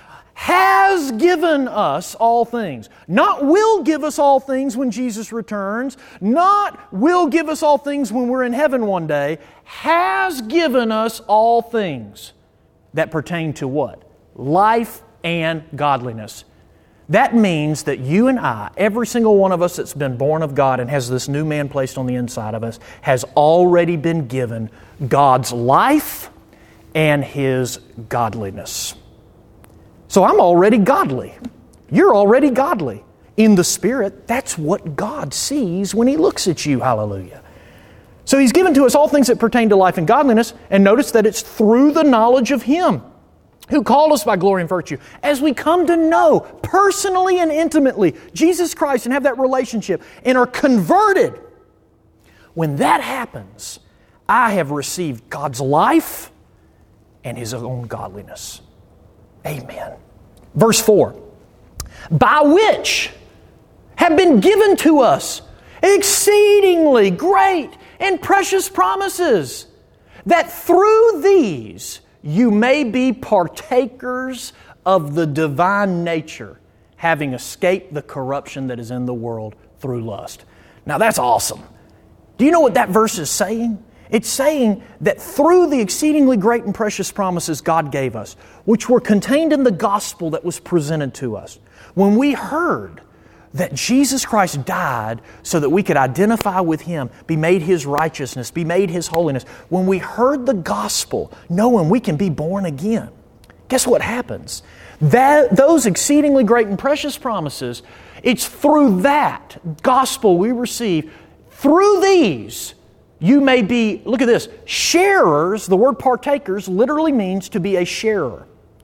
has given us all things. Not will give us all things when Jesus returns. Not will give us all things when we're in heaven one day. Has given us all things that pertain to what? Life and godliness. That means that you and I, every single one of us that's been born of God and has this new man placed on the inside of us, has already been given God's life and His godliness. So I'm already godly. You're already godly. In the Spirit, that's what God sees when He looks at you. Hallelujah. So He's given to us all things that pertain to life and godliness, and notice that it's through the knowledge of Him who called us by glory and virtue. As we come to know personally and intimately Jesus Christ and have that relationship and are converted, when that happens, I have received God's life and His own godliness. Amen. Verse four. "By which have been given to us exceedingly great and precious promises, that through these you may be partakers of the divine nature, having escaped the corruption that is in the world through lust." Now that's awesome. Do you know what that verse is saying? It's saying that through the exceedingly great and precious promises God gave us, which were contained in the gospel that was presented to us, when we heard that Jesus Christ died so that we could identify with Him, be made His righteousness, be made His holiness, when we heard the gospel, knowing we can be born again, guess what happens? That, those exceedingly great and precious promises, it's through that gospel we receive, through these, you may be, look at this, sharers. The word partakers literally means to be a sharer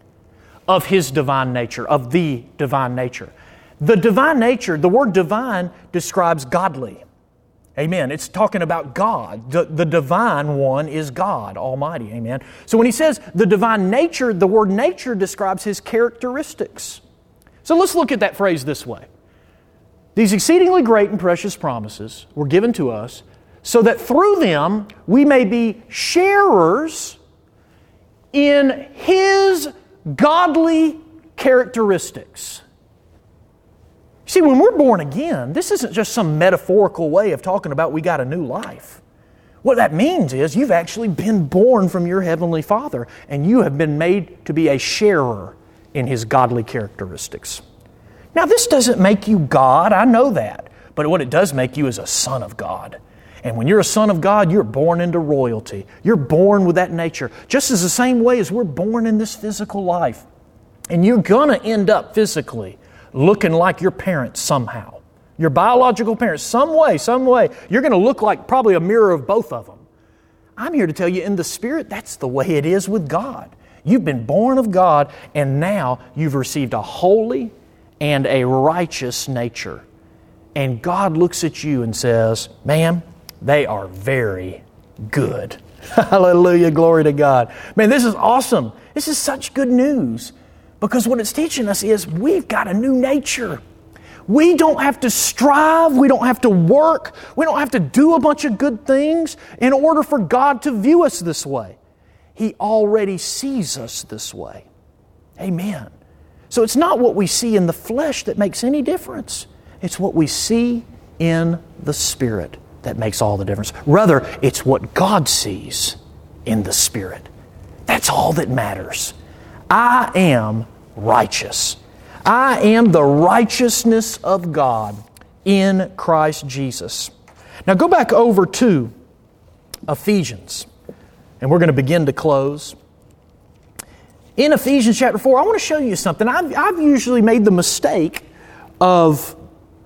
of His divine nature, of the divine nature. The divine nature, the word divine describes godly. Amen. It's talking about God. The, the divine one is God Almighty. Amen. So when he says the divine nature, the word nature describes His characteristics. So let's look at that phrase this way. These exceedingly great and precious promises were given to us so that through them we may be sharers in His godly characteristics. See, when we're born again, this isn't just some metaphorical way of talking about we got a new life. What that means is you've actually been born from your Heavenly Father and you have been made to be a sharer in His godly characteristics. Now, this doesn't make you God, I know that, but what it does make you is a son of God. And when you're a son of God, you're born into royalty. You're born with that nature, just as the same way as we're born in this physical life. And you're going to end up physically looking like your parents somehow. Your biological parents, some way, some way. You're going to look like probably a mirror of both of them. I'm here to tell you, in the Spirit, that's the way it is with God. You've been born of God, and now you've received a holy and a righteous nature. And God looks at you and says, "Ma'am, they are very good." Hallelujah, glory to God. Man, this is awesome. This is such good news. Because what it's teaching us is we've got a new nature. We don't have to strive. We don't have to work. We don't have to do a bunch of good things in order for God to view us this way. He already sees us this way. Amen. So it's not what we see in the flesh that makes any difference. It's what we see in the Spirit that makes all the difference. Rather, it's what God sees in the Spirit. That's all that matters. I am righteous. I am the righteousness of God in Christ Jesus. Now go back over to Ephesians, and we're going to begin to close. In Ephesians chapter four, I want to show you something. I've, I've usually made the mistake of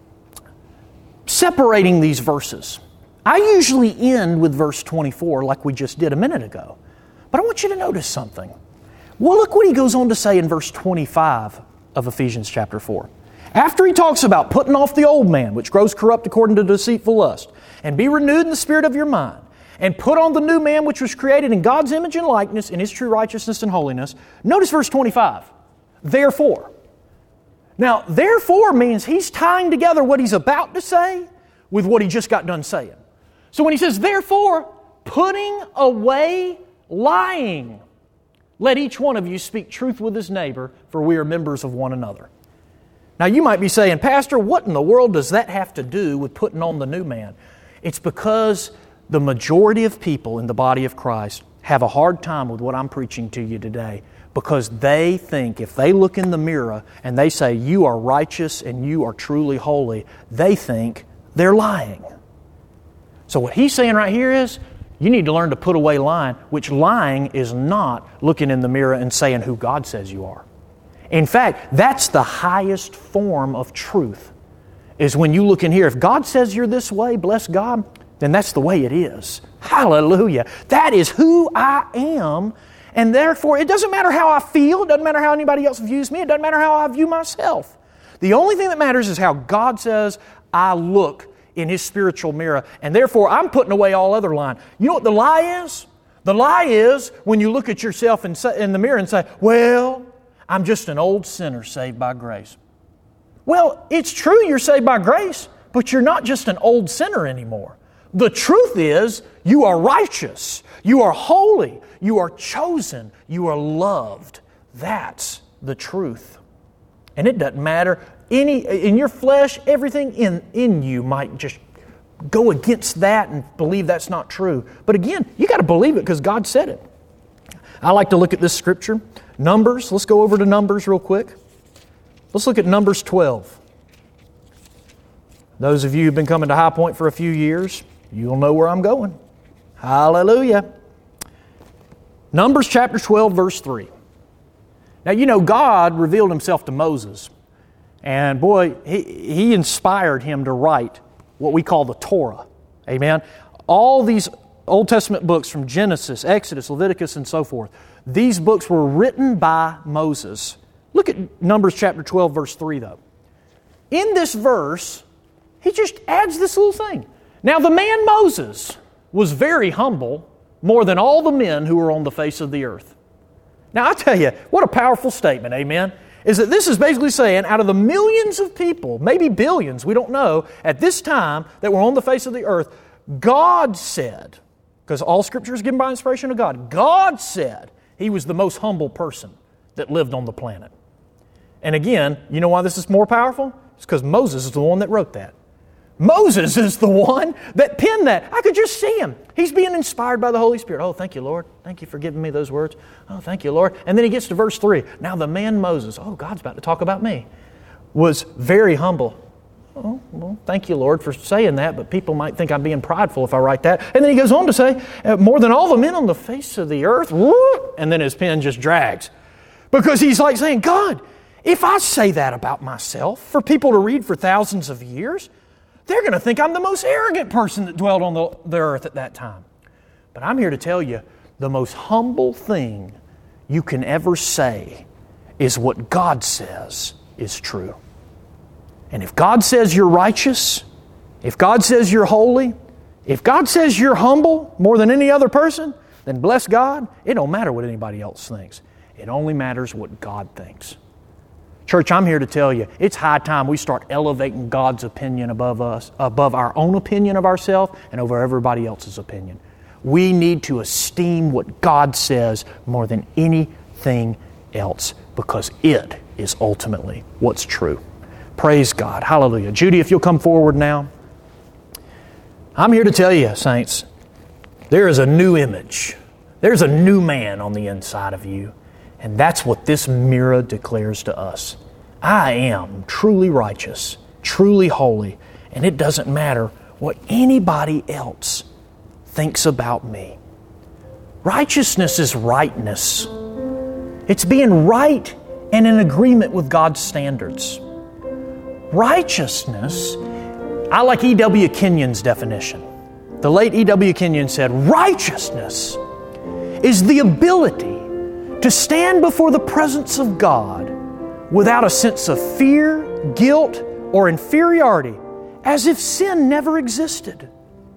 separating these verses. I usually end with verse twenty-four like we just did a minute ago. But I want you to notice something. Well, look what he goes on to say in verse twenty-five of Ephesians chapter four. After he talks about putting off the old man, which grows corrupt according to deceitful lust, and be renewed in the spirit of your mind, and put on the new man which was created in God's image and likeness in His true righteousness and holiness. Notice verse twenty-five. Therefore. Now, therefore means he's tying together what he's about to say with what he just got done saying. So when he says, therefore, putting away lying, let each one of you speak truth with his neighbor, for we are members of one another. Now you might be saying, Pastor, what in the world does that have to do with putting on the new man? It's because the majority of people in the body of Christ have a hard time with what I'm preaching to you today, because they think if they look in the mirror and they say, you are righteous and you are truly holy, they think they're lying. So what he's saying right here is, you need to learn to put away lying, which lying is not looking in the mirror and saying who God says you are. In fact, that's the highest form of truth, is when you look in here. If God says you're this way, bless God, then that's the way it is. Hallelujah. That is who I am, and therefore it doesn't matter how I feel, it doesn't matter how anybody else views me, it doesn't matter how I view myself. The only thing that matters is how God says I look in His spiritual mirror, and therefore I'm putting away all other lying. You know what the lie is? The lie is when you look at yourself in the mirror and say, well, I'm just an old sinner saved by grace. Well, it's true you're saved by grace, but you're not just an old sinner anymore. The truth is you are righteous, you are holy, you are chosen, you are loved. That's the truth. And it doesn't matter. Any in your flesh, everything in, in you might just go against that and believe that's not true. But again, you got to believe it because God said it. I like to look at this scripture. Numbers, let's go over to Numbers real quick. Let's look at Numbers twelve. Those of you who've been coming to High Point for a few years, you'll know where I'm going. Hallelujah. Numbers chapter twelve, verse three. Now, you know, God revealed Himself to Moses. And boy, he, he inspired him to write what we call the Torah. Amen? All these Old Testament books from Genesis, Exodus, Leviticus, and so forth, these books were written by Moses. Look at Numbers chapter twelve, verse three, though. In this verse, he just adds this little thing. Now, the man Moses was very humble, more than all the men who were on the face of the earth. Now, I tell you, what a powerful statement, amen? Is that this is basically saying, out of the millions of people, maybe billions, we don't know, at this time that were on the face of the earth, God said, because all Scripture is given by inspiration of God, God said He was the most humble person that lived on the planet. And again, you know why this is more powerful? It's because Moses is the one that wrote that. Moses is the one that penned that. I could just see him. He's being inspired by the Holy Spirit. Oh, thank you, Lord. Thank you for giving me those words. Oh, thank you, Lord. And then he gets to verse three. Now the man Moses, oh, God's about to talk about me, was very humble. Oh, well, thank you, Lord, for saying that, but people might think I'm being prideful if I write that. And then he goes on to say, more than all the men on the face of the earth, whoop, and then his pen just drags. Because he's like saying, God, if I say that about myself for people to read for thousands of years, they're going to think I'm the most arrogant person that dwelled on the, the earth at that time. But I'm here to tell you, the most humble thing you can ever say is what God says is true. And if God says you're righteous, if God says you're holy, if God says you're humble more than any other person, then bless God, it don't matter what anybody else thinks. It only matters what God thinks. Church, I'm here to tell you, it's high time we start elevating God's opinion above us, above our own opinion of ourselves and over everybody else's opinion. We need to esteem what God says more than anything else because it is ultimately what's true. Praise God. Hallelujah. Judy, if you'll come forward now. I'm here to tell you, saints, there is a new image. There's a new man on the inside of you. And that's what this mirror declares to us. I am truly righteous, truly holy, and it doesn't matter what anybody else thinks about me. Righteousness is rightness. It's being right and in agreement with God's standards. Righteousness, I like E W Kenyon's definition. The late E W Kenyon said, righteousness is the ability to stand before the presence of God without a sense of fear, guilt, or inferiority, as if sin never existed.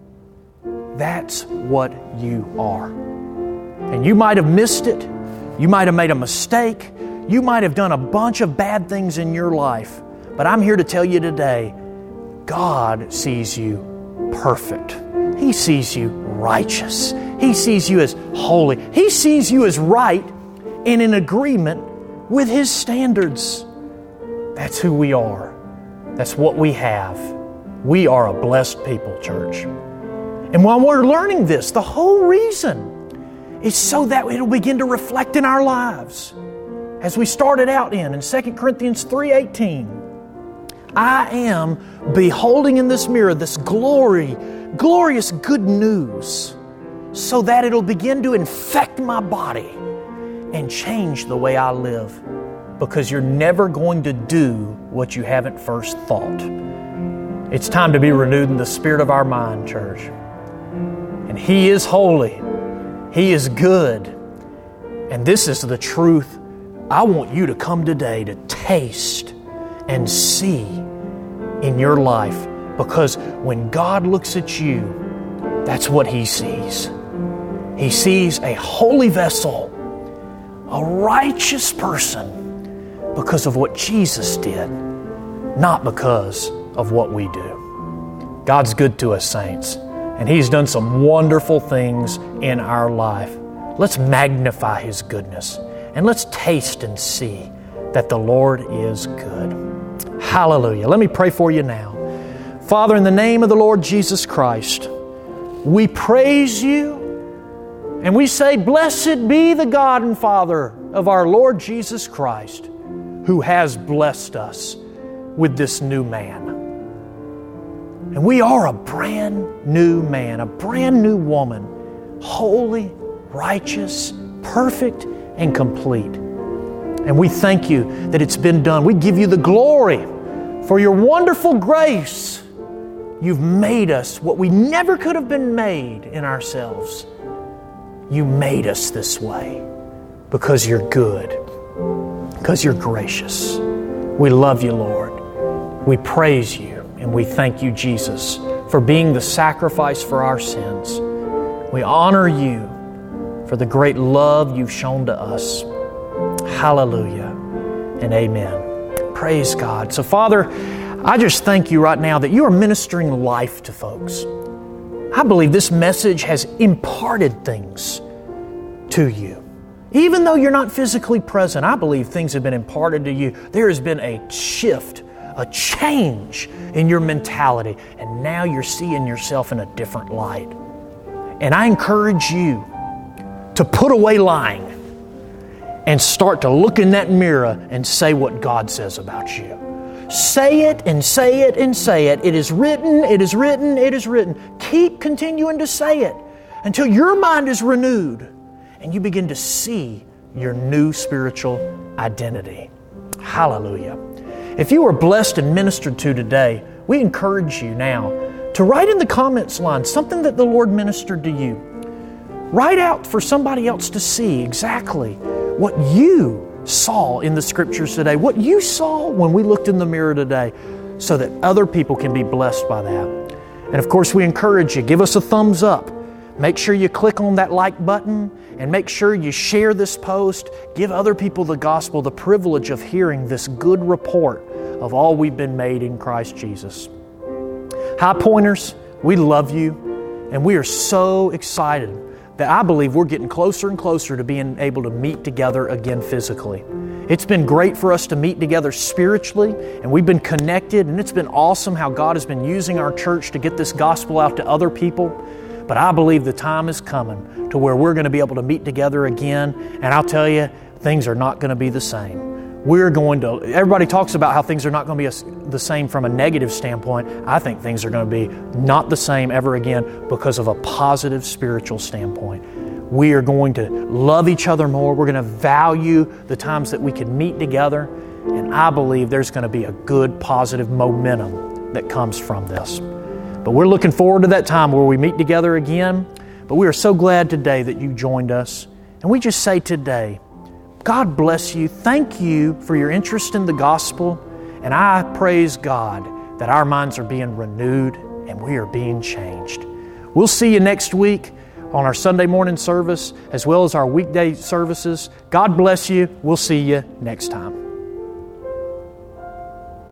That's what you are. And you might have missed it. You might have made a mistake. You might have done a bunch of bad things in your life. But I'm here to tell you today, God sees you perfect. He sees you righteous. He sees you as holy. He sees you as right and in agreement with His standards. That's who we are. That's what we have. We are a blessed people, church. And while we're learning this, the whole reason is so that it'll begin to reflect in our lives. As we started out in, in Second Corinthians three eighteen, I am beholding in this mirror this glory, glorious good news, so that it'll begin to infect my body and change the way I live. Because you're never going to do what you haven't first thought. It's time to be renewed in the spirit of our mind, church. And He is holy. He is good. And this is the truth. I want you to come today to taste and see in your life. Because when God looks at you, that's what He sees. He sees a holy vessel, a righteous person, because of what Jesus did, not because of what we do. God's good to us, saints, and He's done some wonderful things in our life. Let's magnify His goodness, and let's taste and see that the Lord is good. Hallelujah. Let me pray for you now. Father, in the name of the Lord Jesus Christ, we praise You, and we say, blessed be the God and Father of our Lord Jesus Christ, who has blessed us with this new man. And we are a brand new man, a brand new woman, holy, righteous, perfect, and complete. And we thank You that it's been done. We give You the glory for Your wonderful grace. You've made us what we never could have been made in ourselves. You made us this way because You're good, because You're gracious. We love You, Lord. We praise You, and we thank You, Jesus, for being the sacrifice for our sins. We honor You for the great love You've shown to us. Hallelujah and amen. Praise God. So, Father, I just thank You right now that You are ministering life to folks. I believe this message has imparted things to you. Even though you're not physically present, I believe things have been imparted to you. There has been a shift, a change in your mentality, and now you're seeing yourself in a different light. And I encourage you to put away lying and start to look in that mirror and say what God says about you. Say it and say it and say it. It is written, it is written, it is written. Keep continuing to say it until your mind is renewed and you begin to see your new spiritual identity. Hallelujah. If you were blessed and ministered to today, we encourage you now to write in the comments line something that the Lord ministered to you. Write out for somebody else to see exactly what you saw in the Scriptures today, what you saw when we looked in the mirror today, so that other people can be blessed by that. And of course, we encourage you, give us a thumbs up. Make sure you click on that like button and make sure you share this post. Give other people the gospel, the privilege of hearing this good report of all we've been made in Christ Jesus. High Pointers, we love you, and we are so excited that I believe we're getting closer and closer to being able to meet together again physically. It's been great for us to meet together spiritually, and we've been connected, and it's been awesome how God has been using our church to get this gospel out to other people. But I believe the time is coming to where we're going to be able to meet together again, and I'll tell you, things are not going to be the same. We're going to, everybody talks about how things are not going to be a, the same from a negative standpoint. I think things are going to be not the same ever again because of a positive spiritual standpoint. We are going to love each other more. We're going to value the times that we can meet together. And I believe there's going to be a good, positive momentum that comes from this. But we're looking forward to that time where we meet together again. But we are so glad today that you joined us. And we just say today, God bless you. Thank you for your interest in the gospel. And I praise God that our minds are being renewed and we are being changed. We'll see you next week on our Sunday morning service as well as our weekday services. God bless you. We'll see you next time.